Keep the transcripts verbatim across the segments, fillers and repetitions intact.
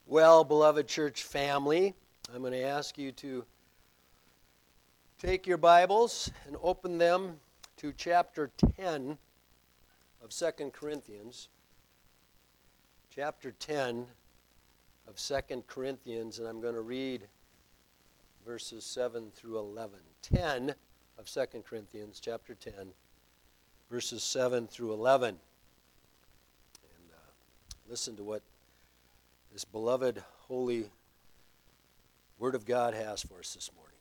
Well, beloved church family, I'm going to ask you to take your Bibles and open them to chapter ten of Second Corinthians. Chapter ten of Second Corinthians, and I'm going to read verses seven through eleven. ten of Second Corinthians, chapter ten, verses seven through eleven. And uh, listen to what this beloved, holy Word of God has for us this morning.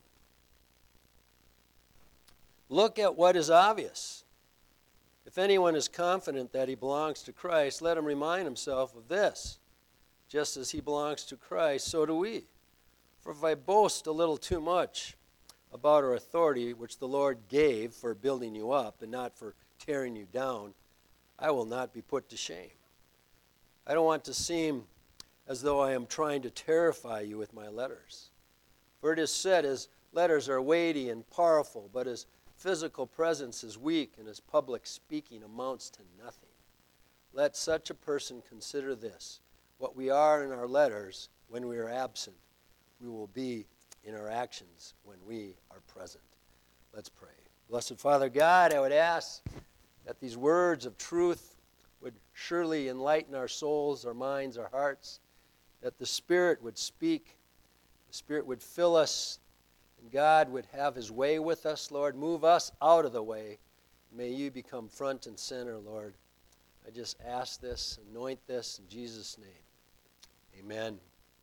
Look at what is obvious. If anyone is confident that he belongs to Christ, let him remind himself of this. Just as he belongs to Christ, so do we. For if I boast a little too much about our authority, which the Lord gave for building you up and not for tearing you down, I will not be put to shame. I don't want to seem as though I am trying to terrify you with my letters. For it is said, his letters are weighty and powerful, but his physical presence is weak, and his public speaking amounts to nothing. Let such a person consider this: what we are in our letters when we are absent, we will be in our actions when we are present. Let's pray. Blessed Father God, I would ask that these words of truth would surely enlighten our souls, our minds, our hearts, that the Spirit would speak, the Spirit would fill us, and God would have his way with us, Lord. Move us out of the way. May you become front and center, Lord. I just ask this, anoint this in Jesus' name. Amen.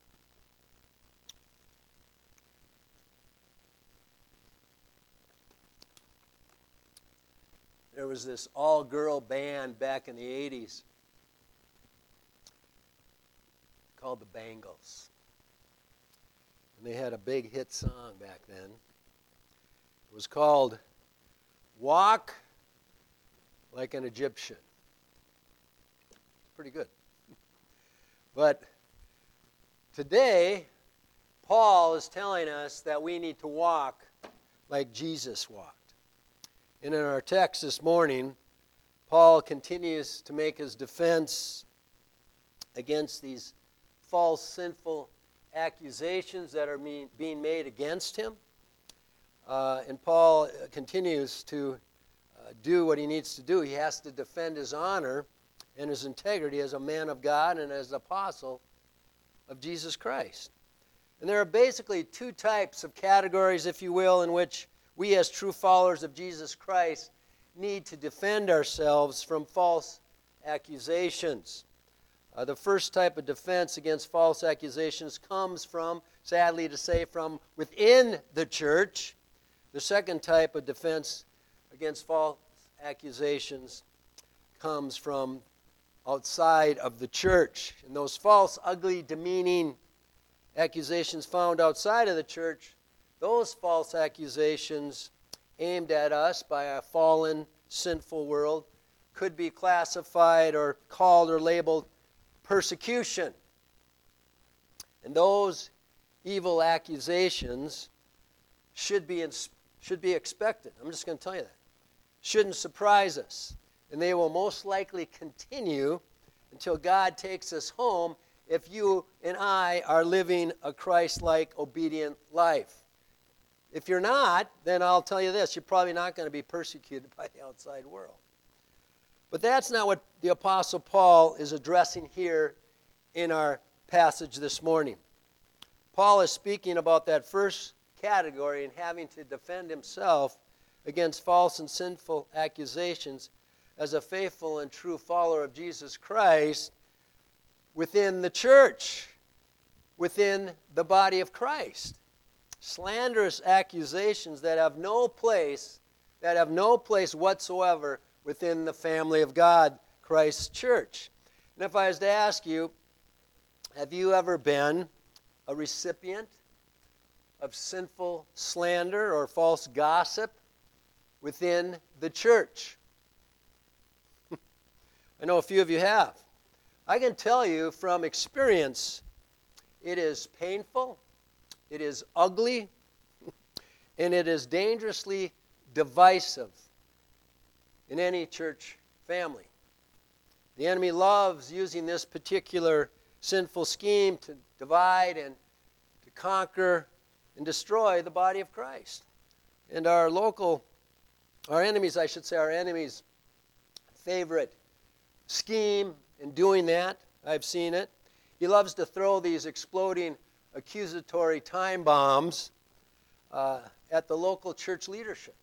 There was this all-girl band back in the eighties called the Bangles. And they had a big hit song back then. It was called Walk Like an Egyptian. Pretty good. But today, Paul is telling us that we need to walk like Jesus walked. And in our text this morning, Paul continues to make his defense against these false, sinful accusations that are being made against him. Uh, and Paul continues to uh, do what he needs to do. He has to defend his honor and his integrity as a man of God and as an apostle of Jesus Christ. And there are basically two types of categories, if you will, in which we as true followers of Jesus Christ need to defend ourselves from false accusations. Uh, the first type of defense against false accusations comes from, sadly to say, from within the church. The second type of defense against false accusations comes from outside of the church. And those false, ugly, demeaning accusations found outside of the church, those false accusations aimed at us by a fallen, sinful world could be classified or called or labeled persecution. And those evil accusations should be, in, should be expected. I'm just going to tell you that. Shouldn't surprise us. And they will most likely continue until God takes us home if you and I are living a Christ-like, obedient life. If you're not, then I'll tell you this, you're probably not going to be persecuted by the outside world. But that's not what the Apostle Paul is addressing here in our passage this morning. Paul is speaking about that first category and having to defend himself against false and sinful accusations as a faithful and true follower of Jesus Christ within the church, within the body of Christ. Slanderous accusations that have no place, that have no place whatsoever within the family of God, Christ's church. And if I was to ask you, have you ever been a recipient of sinful slander or false gossip within the church? I know a few of you have. I can tell you from experience, it is painful, it is ugly, and it is dangerously divisive in any church family. The enemy loves using this particular sinful scheme to divide and to conquer and destroy the body of Christ. And our local, our enemies, I should say, our enemies' favorite scheme in doing that, I've seen it, he loves to throw these exploding accusatory time bombs uh, at the local church leadership.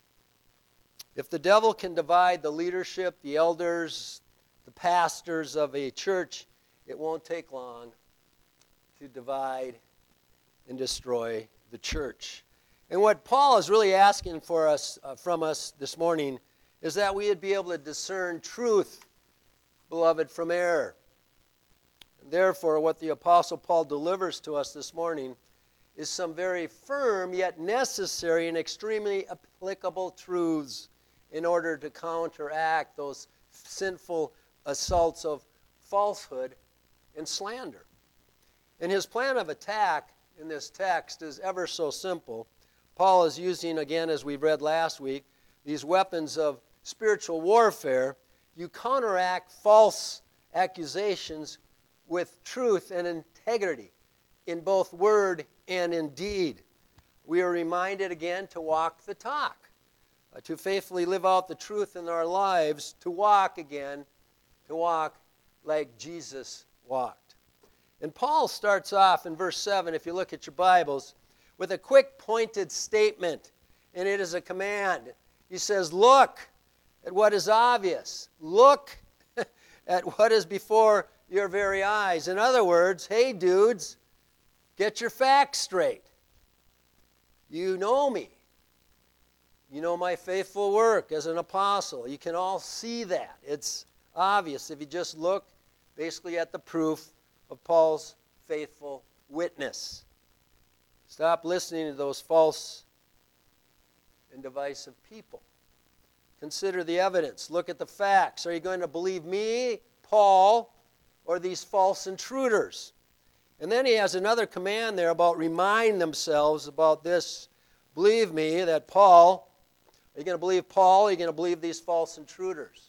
If the devil can divide the leadership, the elders, the pastors of a church, it won't take long to divide and destroy the church. And what Paul is really asking for us, uh, from us this morning, is that we would be able to discern truth, beloved, from error. And therefore, what the Apostle Paul delivers to us this morning is some very firm yet necessary and extremely applicable truths in order to counteract those sinful assaults of falsehood and slander. And his plan of attack in this text is ever so simple. Paul is using, again, as we read last week, these weapons of spiritual warfare. You counteract false accusations with truth and integrity in both word and in deed. We are reminded again to walk the talk, uh, to faithfully live out the truth in our lives, to walk again, to walk like Jesus walked. And Paul starts off in verse seven, if you look at your Bibles, with a quick pointed statement, and it is a command. He says, look at what is obvious. Look at what is before your very eyes. In other words, hey dudes, get your facts straight. You know me. You know my faithful work as an apostle. You can all see that. It's obvious if you just look basically at the proof of Paul's faithful witness. Stop listening to those false and divisive people. Consider the evidence. Look at the facts. Are you going to believe me, Paul, or these false intruders? And then he has another command there about remind themselves about this. Believe me that Paul, are you going to believe Paul, or are you going to believe these false intruders?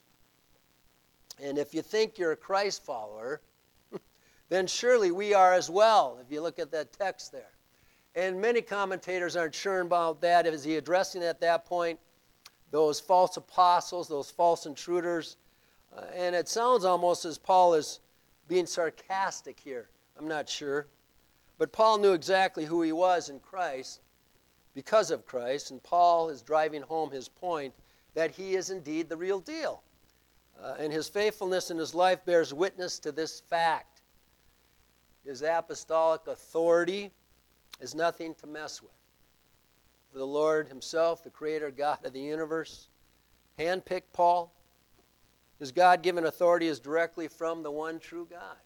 And if you think you're a Christ follower, then surely we are as well, if you look at that text there. And many commentators aren't sure about that. Is he addressing at that point those false apostles, those false intruders? Uh, and it sounds almost as Paul is being sarcastic here. I'm not sure. But Paul knew exactly who he was in Christ because of Christ. And Paul is driving home his point that he is indeed the real deal. Uh, and his faithfulness in his life bears witness to this fact. His apostolic authority is nothing to mess with. For the Lord himself, the creator God of the universe, handpicked Paul. His God-given authority is directly from the one true God.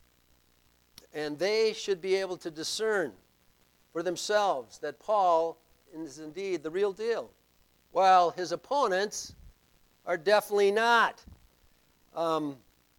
And they should be able to discern for themselves that Paul is indeed the real deal, while his opponents are definitely not. Um,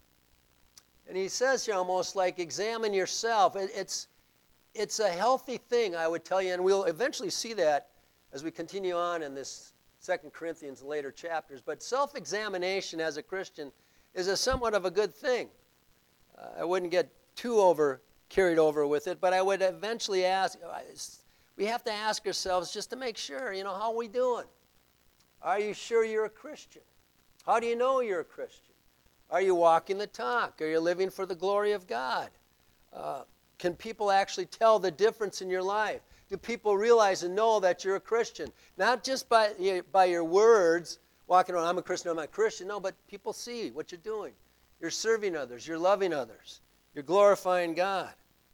and he says here almost like, examine yourself. It, it's It's a healthy thing, I would tell you, and we'll eventually see that as we continue on in this Second Corinthians and later chapters. But self-examination as a Christian is a somewhat of a good thing. Uh, I wouldn't get too over carried over with it, but I would eventually ask, we have to ask ourselves just to make sure, you know, how are we doing? Are you sure you're a Christian? How do you know you're a Christian? Are you walking the talk? Are you living for the glory of God? Uh, Can people actually tell the difference in your life? Do people realize and know that you're a Christian? Not just by, by your words, walking around, I'm a Christian, I'm not a Christian. No, but people see what you're doing. You're serving others. You're loving others. You're glorifying God.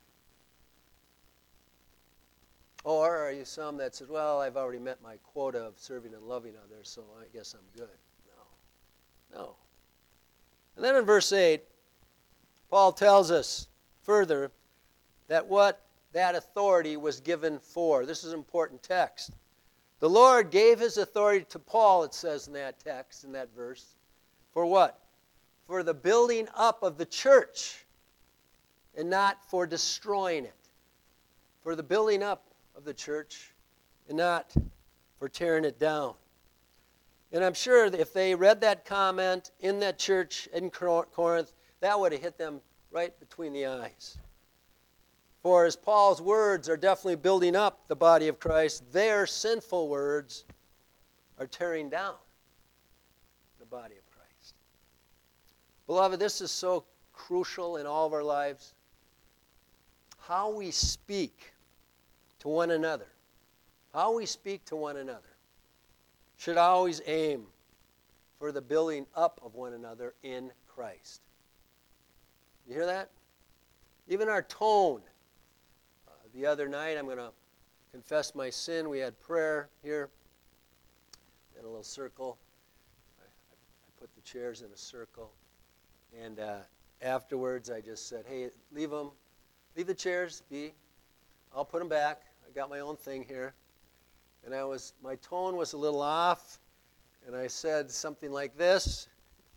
Or are you some that says, well, I've already met my quota of serving and loving others, so I guess I'm good. No. No. And then in verse eight, Paul tells us further that what that authority was given for. This is an important text. The Lord gave his authority to Paul, it says in that text, in that verse. For what? For the building up of the church, and not for destroying it. For the building up of the church, and not for tearing it down. And I'm sure that if they read that comment in that church in Corinth, that would have hit them right between the eyes. For as Paul's words are definitely building up the body of Christ, their sinful words are tearing down the body of Christ. Beloved, this is so crucial in all of our lives. How we speak to one another, how we speak to one another, should always aim for the building up of one another in Christ. You hear that? Even our tone. Uh, the other night, I'm going to confess my sin. We had prayer here in a little circle. I, I put the chairs in a circle. And uh, afterwards, I just said, hey, leave them. Leave the chairs be. I'll put them back. I got my own thing here. And I was, my tone was a little off. And I said something like this.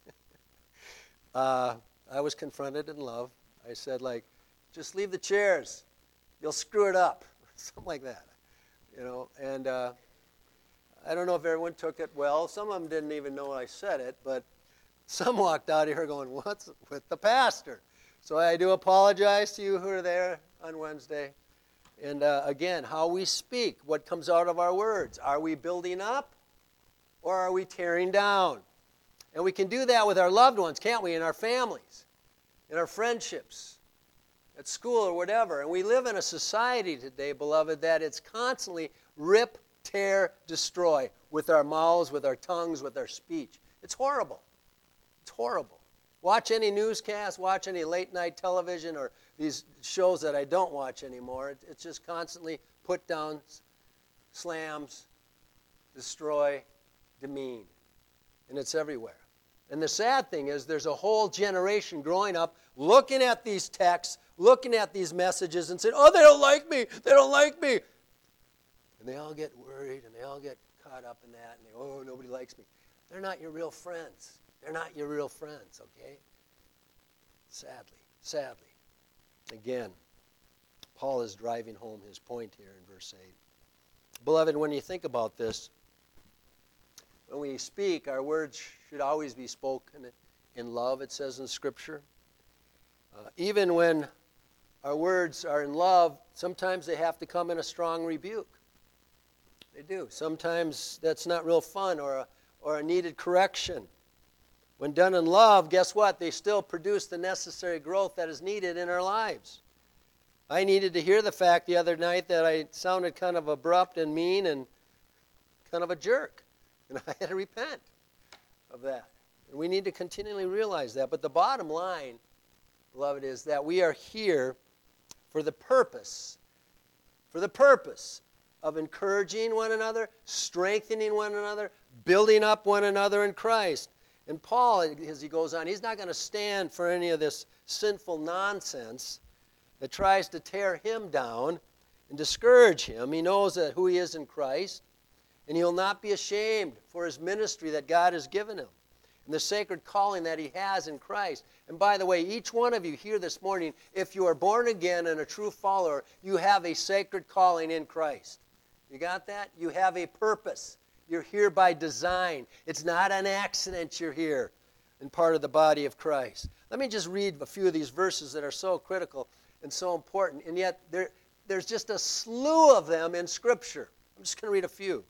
uh, I was confronted in love. I said, like, just leave the chairs. You'll screw it up. Something like that. You know, and uh, I don't know if everyone took it well. Some of them didn't even know I said it, but some walked out of here going, what's with the pastor? So I do apologize to you who are there on Wednesday. And uh, again, how we speak, what comes out of our words. Are we building up or are we tearing down? And we can do that with our loved ones, can't we? In our families, in our friendships, at school or whatever. And we live in a society today, beloved, that it's constantly rip, tear, destroy with our mouths, with our tongues, with our speech. It's horrible. It's horrible. Watch any newscast, watch any late night television or these shows that I don't watch anymore. It's just constantly put down, slams, destroy, demean. And it's everywhere. And the sad thing is there's a whole generation growing up looking at these texts, looking at these messages and saying, oh, they don't like me, they don't like me. And they all get worried and they all get caught up in that and they, oh, nobody likes me. They're not your real friends. They're not your real friends, okay? Sadly, sadly. Again, Paul is driving home his point here in verse eight. Beloved, when you think about this, when we speak, our words should always be spoken in love, it says in Scripture. Uh, even when our words are in love, sometimes they have to come in a strong rebuke. They do. Sometimes that's not real fun or a, or a needed correction. When done in love, guess what? They still produce the necessary growth that is needed in our lives. I needed to hear the fact the other night that I sounded kind of abrupt and mean and kind of a jerk. And I had to repent of that. And we need to continually realize that. But the bottom line, beloved, is that we are here for the purpose, for the purpose of encouraging one another, strengthening one another, building up one another in Christ. And Paul, as he goes on, he's not going to stand for any of this sinful nonsense that tries to tear him down and discourage him. He knows that who he is in Christ, and he'll not be ashamed for his ministry that God has given him and the sacred calling that he has in Christ. And by the way, each one of you here this morning, if you are born again and a true follower, you have a sacred calling in Christ. You got that? You have a purpose. You're here by design. It's not an accident you're here and part of the body of Christ. Let me just read a few of these verses that are so critical and so important, and yet there, there's just a slew of them in Scripture. I'm just going to read a few.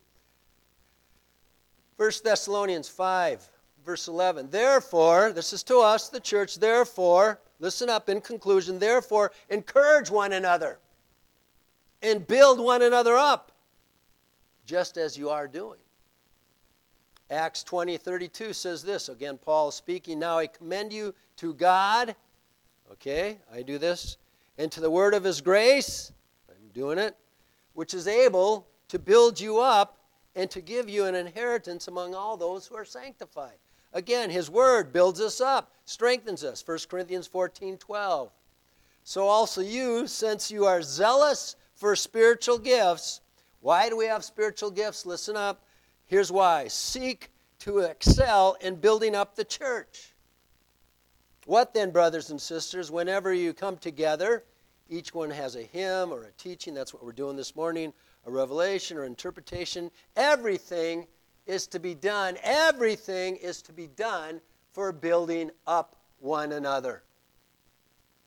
First Thessalonians five, verse eleven. Therefore, this is to us, the church, therefore, listen up in conclusion, therefore, encourage one another and build one another up, just as you are doing. Acts twenty thirty-two says this. Again, Paul is speaking. Now I commend you to God. Okay, I do this. And to the word of his grace. I'm doing it. Which is able to build you up and to give you an inheritance among all those who are sanctified. Again, his word builds us up, strengthens us. First Corinthians fourteen twelve. So also you, since you are zealous for spiritual gifts. Why do we have spiritual gifts? Listen up. Here's why. Seek to excel in building up the church. What then, brothers and sisters, whenever you come together, each one has a hymn or a teaching. That's what we're doing this morning. A revelation or interpretation. Everything is to be done. Everything is to be done for building up one another.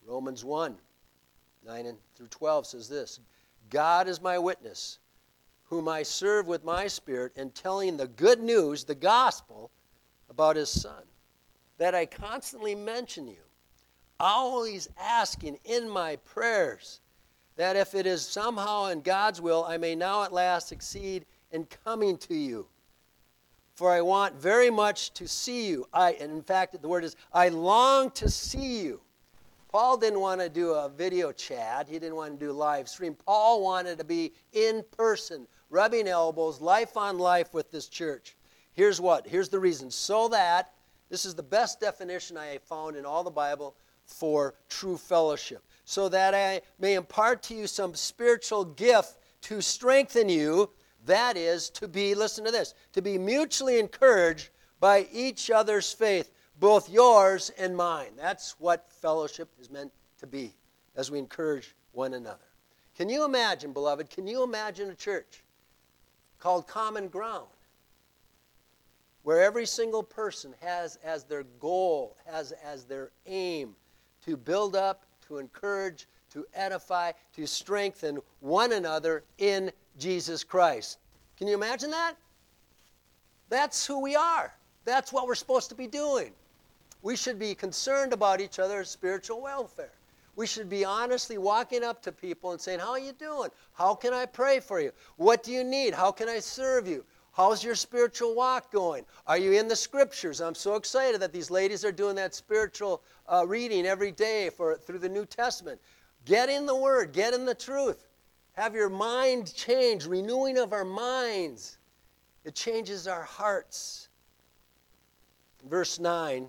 Romans one, nine and through twelve says this, God is my witness, whom I serve with my spirit in telling the good news, the gospel, about his Son, that I constantly mention you, always asking in my prayers that if it is somehow in God's will, I may now at last succeed in coming to you. For I want very much to see you. I, and in fact, the word is, I long to see you. Paul didn't want to do a video chat. He didn't want to do a live stream. Paul wanted to be in person, rubbing elbows, life on life with this church. Here's what. Here's the reason. So that, this is the best definition I have found in all the Bible for true fellowship. So that I may impart to you some spiritual gift to strengthen you. That is, to be, listen to this, to be mutually encouraged by each other's faith, both yours and mine. That's what fellowship is meant to be, as we encourage one another. Can you imagine, beloved, can you imagine a church called Common Ground, where every single person has as their goal, has as their aim to build up, to encourage, to edify, to strengthen one another in Jesus Christ. Can you imagine that? That's who we are. That's what we're supposed to be doing. We should be concerned about each other's spiritual welfare. We should be honestly walking up to people and saying, how are you doing? How can I pray for you? What do you need? How can I serve you? How's your spiritual walk going? Are you in the Scriptures? I'm so excited that these ladies are doing that spiritual uh, reading every day for through the New Testament. Get in the Word. Get in the truth. Have your mind change. Renewing of our minds. It changes our hearts. Verse nine,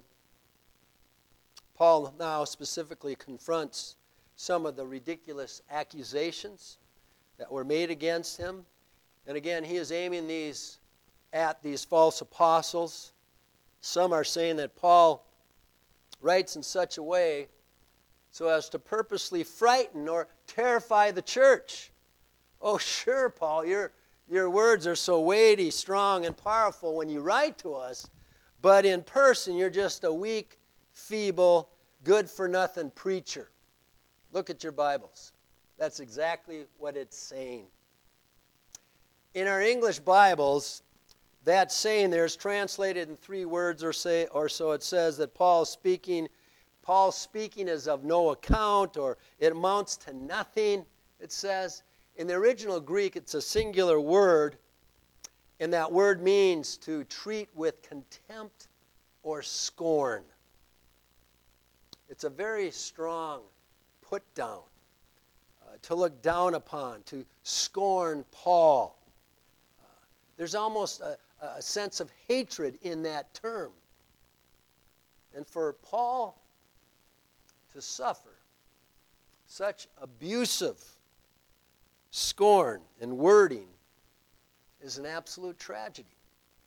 Paul now specifically confronts some of the ridiculous accusations that were made against him. And again, he is aiming these at these false apostles. Some are saying that Paul writes in such a way so as to purposely frighten or terrify the church. Oh, sure, Paul, your, your words are so weighty, strong, and powerful when you write to us, but in person you're just a weak, feeble, good-for-nothing preacher. Look at your Bibles. That's exactly what it's saying. In our English Bibles, that saying there is translated in three words or say or so. It says that Paul's speaking, Paul's speaking is of no account, or it amounts to nothing, it says. In the original Greek, it's a singular word, and that word means to treat with contempt or scorn. It's a very strong put down, uh, to look down upon, to scorn Paul. There's almost a, a sense of hatred in that term. And for Paul to suffer such abusive scorn and wording is an absolute tragedy.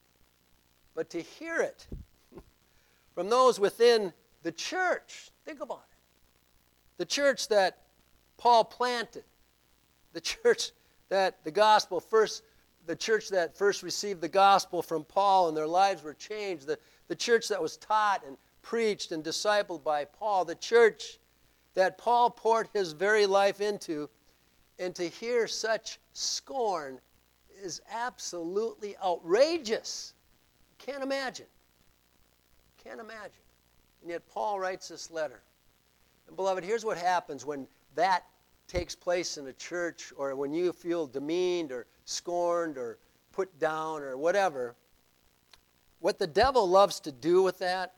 But to hear it from those within the church, think about it. The church that Paul planted, the church that the gospel first The church that first received the gospel from Paul and their lives were changed. The, the church that was taught and preached and discipled by Paul. The church that Paul poured his very life into. And to hear such scorn is absolutely outrageous. Can't imagine. Can't imagine. And yet Paul writes this letter. And beloved, here's what happens when that takes place in a church, or when you feel demeaned or scorned or put down or whatever. What the devil loves to do with that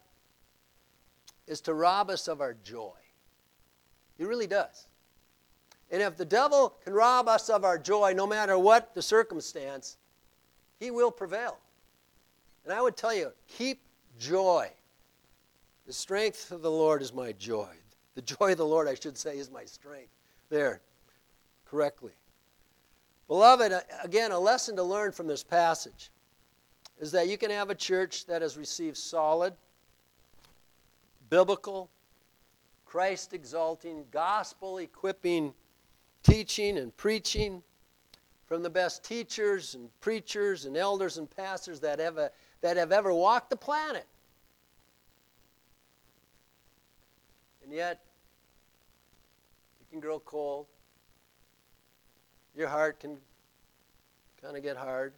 is to rob us of our joy. He really does. And if the devil can rob us of our joy, no matter what the circumstance, he will prevail. And I would tell you, keep joy. The strength of the Lord is my joy. The joy of the Lord, I should say, is my strength. There, correctly. Beloved, again, a lesson to learn from this passage is that you can have a church that has received solid, biblical, Christ-exalting, gospel-equipping teaching and preaching from the best teachers and preachers and elders and pastors that have, a, that have ever walked the planet. And yet, can grow cold. Your heart can kind of get hard.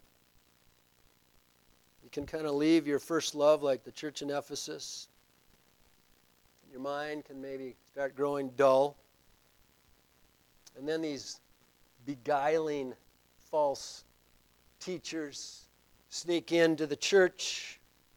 You can kind of leave your first love like the church in Ephesus. Your mind can maybe start growing dull. And then these beguiling false teachers sneak into the church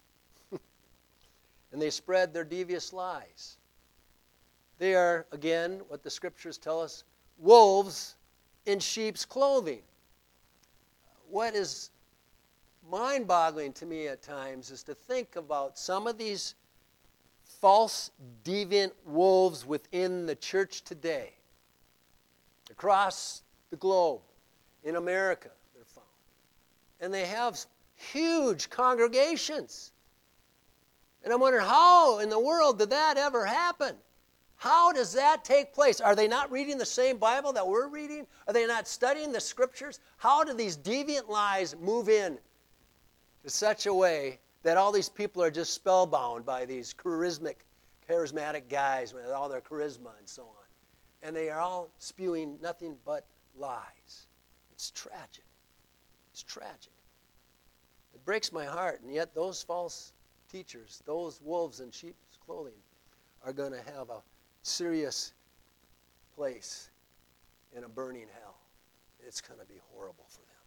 and they spread their devious lies. They are, again, what the scriptures tell us, wolves in sheep's clothing. What is mind-boggling to me at times is to think about some of these false, deviant wolves within the church today. Across the globe, in America, they're found. And they have huge congregations. And I'm wondering, how in the world did that ever happen? How does that take place? Are they not reading the same Bible that we're reading? Are they not studying the scriptures? How do these deviant lies move in to such a way that all these people are just spellbound by these charismatic, charismatic guys with all their charisma and so on? And they are all spewing nothing but lies. It's tragic. It's tragic. It breaks my heart, and yet those false teachers, those wolves in sheep's clothing, are going to have a serious place in a burning hell. It's going to be horrible for them.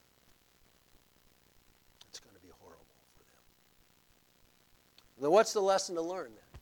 It's going to be horrible for them. Then what's the lesson to learn then?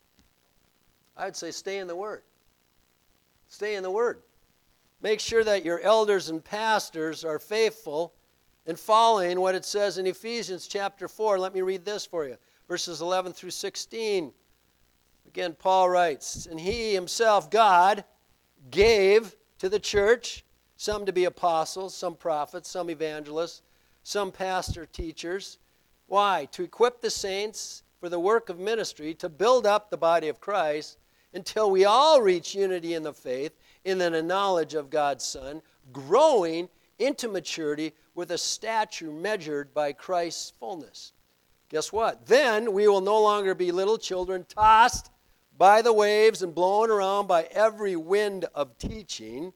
I would say stay in the Word. Stay in the Word. Make sure that your elders and pastors are faithful in following what it says in Ephesians chapter four. Let me read this for you. Verses eleven through sixteen. Again, Paul writes, and he himself, God, gave to the church some to be apostles, some prophets, some evangelists, some pastor teachers. Why? To equip the saints for the work of ministry, to build up the body of Christ, until we all reach unity in the faith, in the knowledge of God's Son, growing into maturity with a stature measured by Christ's fullness. Guess what? Then we will no longer be little children tossed by the waves and blown around by every wind of teaching,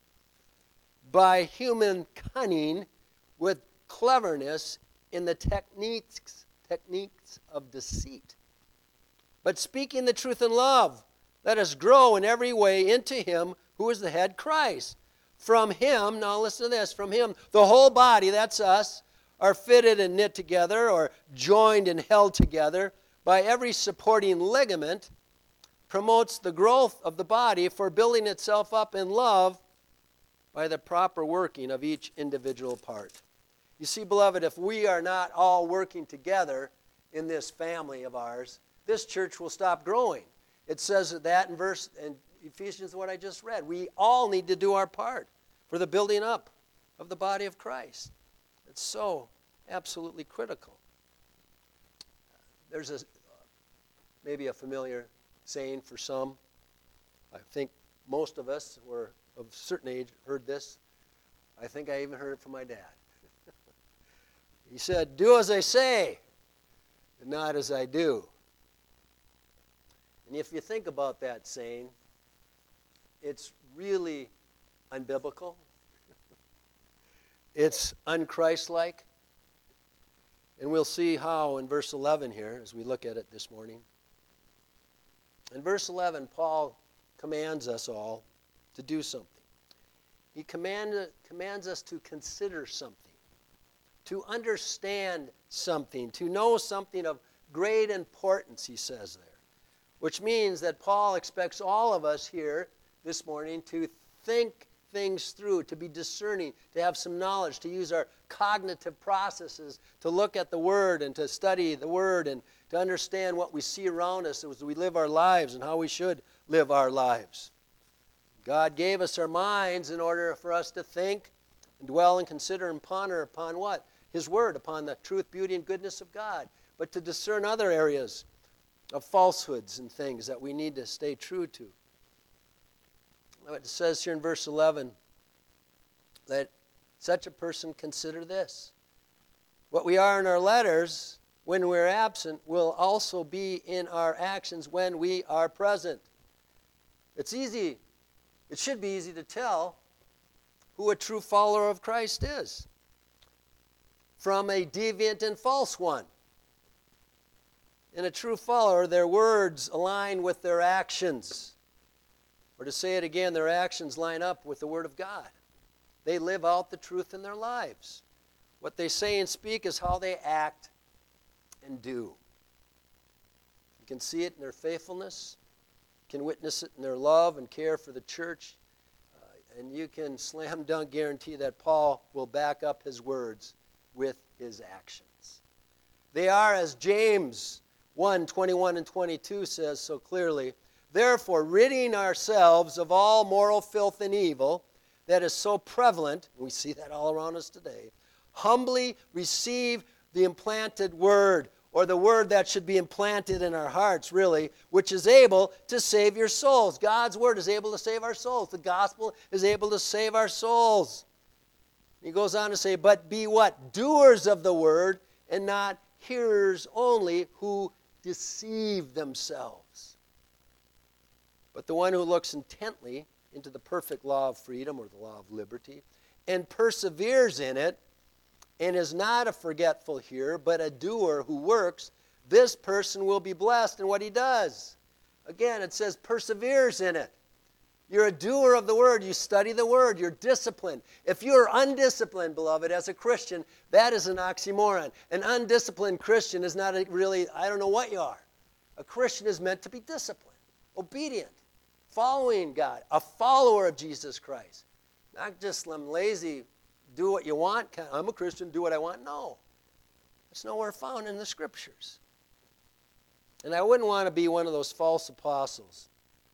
by human cunning with cleverness in the techniques, techniques of deceit. But speaking the truth in love, let us grow in every way into Him who is the head, Christ. From Him, now listen to this, from Him, the whole body, that's us, are fitted and knit together or joined and held together by every supporting ligament, promotes the growth of the body for building itself up in love by the proper working of each individual part. You see, beloved, if we are not all working together in this family of ours, this church will stop growing. It says that in verse in Ephesians, what I just read. We all need to do our part for the building up of the body of Christ. It's so absolutely critical. There's a maybe a familiar saying for some. I think most of us who are of a certain age heard this. I think I even heard it from my dad. He said, do as I say, and not as I do. And if you think about that saying, it's really unbiblical. It's unchristlike. And we'll see how in verse eleven here as we look at it this morning. In verse eleven, Paul commands us all to do something. He command, commands us to consider something, to understand something, to know something of great importance, he says there. Which means that Paul expects all of us here this morning to think things through, to be discerning, to have some knowledge, to use our cognitive processes, to look at the Word and to study the Word and to understand what we see around us as we live our lives and how we should live our lives. God gave us our minds in order for us to think and dwell and consider and ponder upon what? His Word, upon the truth, beauty, and goodness of God. But to discern other areas of falsehoods and things that we need to stay true to. It says here in verse eleven, let such a person consider this. What we are in our letters when we're absent will also be in our actions when we are present. It's easy it should be easy to tell who a true follower of Christ is from a deviant and false one. In a true follower, their words align with their actions. Or to say it again, their actions line up with the Word of God. They live out the truth in their lives. What they say and speak is how they act and do. You can see it in their faithfulness. You can witness it in their love and care for the church. Uh, and you can slam dunk guarantee that Paul will back up his words with his actions. They are, as James one, twenty-one and twenty-two says so clearly, therefore, ridding ourselves of all moral filth and evil that is so prevalent, we see that all around us today, humbly receive the implanted word, or the word that should be implanted in our hearts, really, which is able to save your souls. God's word is able to save our souls. The gospel is able to save our souls. He goes on to say, but be what? Doers of the word, and not hearers only, who deceive themselves. But the one who looks intently into the perfect law of freedom, or the law of liberty, and perseveres in it, and is not a forgetful hearer, but a doer who works, this person will be blessed in what he does. Again, it says perseveres in it. You're a doer of the word. You study the word. You're disciplined. If you're undisciplined, beloved, as a Christian, that is an oxymoron. An undisciplined Christian is not a really, I don't know what you are. A Christian is meant to be disciplined, obedient, following God, a follower of Jesus Christ. Not just some lazy, do what you want. I'm a Christian, do what I want. No. It's nowhere found in the Scriptures. And I wouldn't want to be one of those false apostles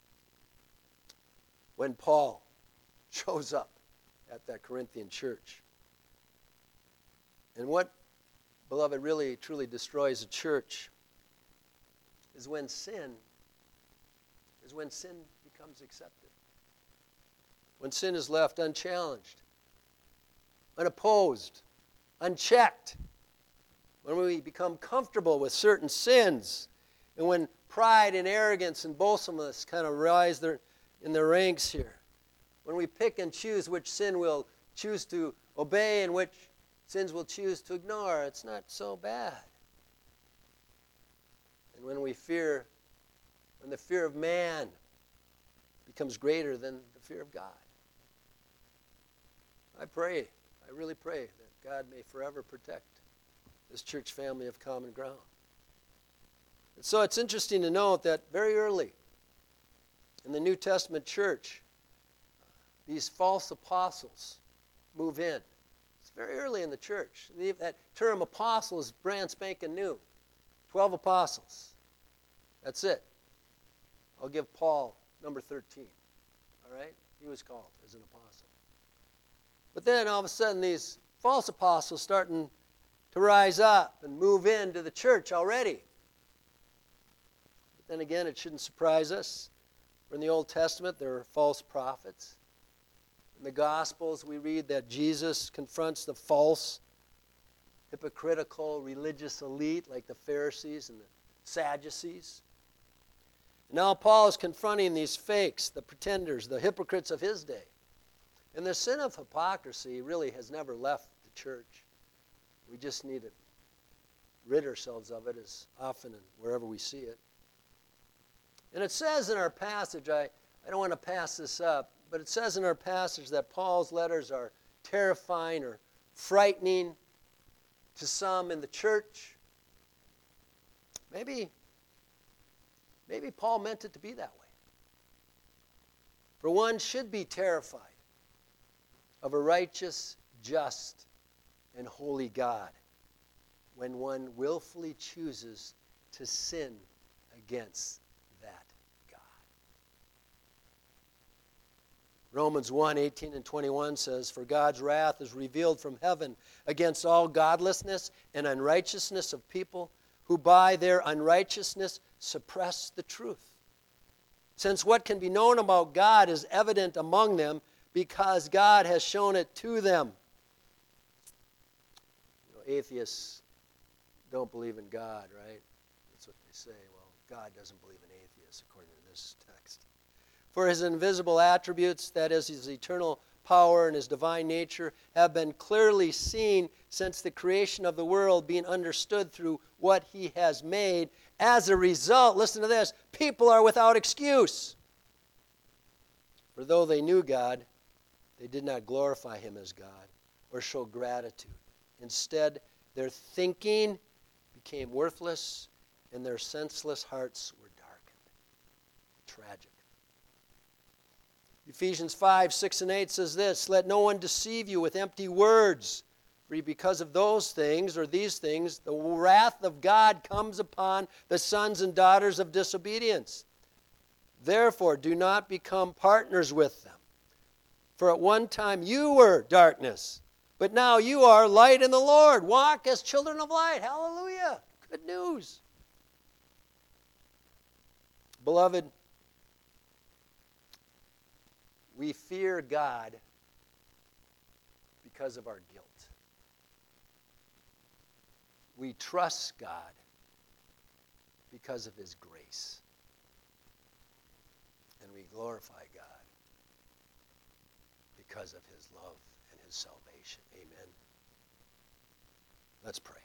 when Paul shows up at that Corinthian church. And what, beloved, really, truly destroys a church is when sin, is when sin becomes accepted. When sin is left unchallenged, unopposed, unchecked. When we become comfortable with certain sins, and when pride and arrogance and boastfulness kind of rise their, in their ranks here. When we pick and choose which sin we'll choose to obey and which sins we'll choose to ignore, it's not so bad. And when we fear, when the fear of man becomes greater than the fear of God. I pray, I really pray that God may forever protect this church family of common ground. And so it's interesting to note that very early in the New Testament church, these false apostles move in. It's very early in the church. That term apostle is brand spanking new. Twelve apostles. That's it. I'll give Paul number thirteen. All right? He was called as an apostle. But then all of a sudden these false apostles starting to rise up and move into the church already. But then again, it shouldn't surprise us. For in the Old Testament, there are false prophets. In the Gospels, we read that Jesus confronts the false, hypocritical religious elite like the Pharisees and the Sadducees. And now Paul is confronting these fakes, the pretenders, the hypocrites of his day. And the sin of hypocrisy really has never left the church. We just need to rid ourselves of it as often and wherever we see it. And it says in our passage, I, I don't want to pass this up, but it says in our passage that Paul's letters are terrifying or frightening to some in the church. Maybe, maybe Paul meant it to be that way. For one should be terrified of a righteous, just, and holy God when one willfully chooses to sin against that God. Romans one, eighteen and twenty-one says, for God's wrath is revealed from heaven against all godlessness and unrighteousness of people who by their unrighteousness suppress the truth. Since what can be known about God is evident among them because God has shown it to them. You know, atheists don't believe in God, right? That's what they say. Well, God doesn't believe in atheists, according to this text. For his invisible attributes, that is, his eternal power and his divine nature, have been clearly seen since the creation of the world, being understood through what he has made. As a result, listen to this, people are without excuse. For though they knew God, they did not glorify him as God or show gratitude. Instead, their thinking became worthless and their senseless hearts were darkened. Tragic. Ephesians five, six, and eight says this, let no one deceive you with empty words, for because of those things, or these things, the wrath of God comes upon the sons and daughters of disobedience. Therefore, do not become partners with them. For at one time you were darkness, but now you are light in the Lord. Walk as children of light. Hallelujah. Good news. Beloved, we fear God because of our guilt. We trust God because of his grace. And we glorify God because of his love and his salvation. Amen. Let's pray.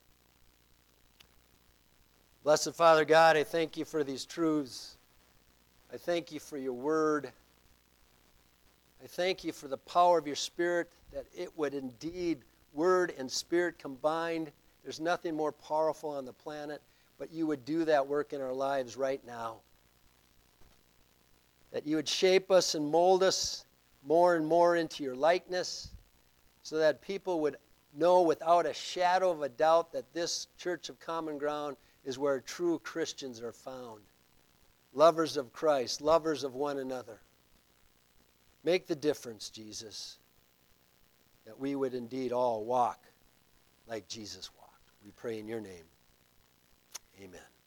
Blessed Father God, I thank you for these truths. I thank you for your word. I thank you for the power of your Spirit, that it would indeed, word and Spirit combined, there's nothing more powerful on the planet, but you would do that work in our lives right now. That you would shape us and mold us more and more into your likeness, so that people would know without a shadow of a doubt that this Church of Common Ground is where true Christians are found. Lovers of Christ, lovers of one another. Make the difference, Jesus, that we would indeed all walk like Jesus walked. We pray in your name. Amen.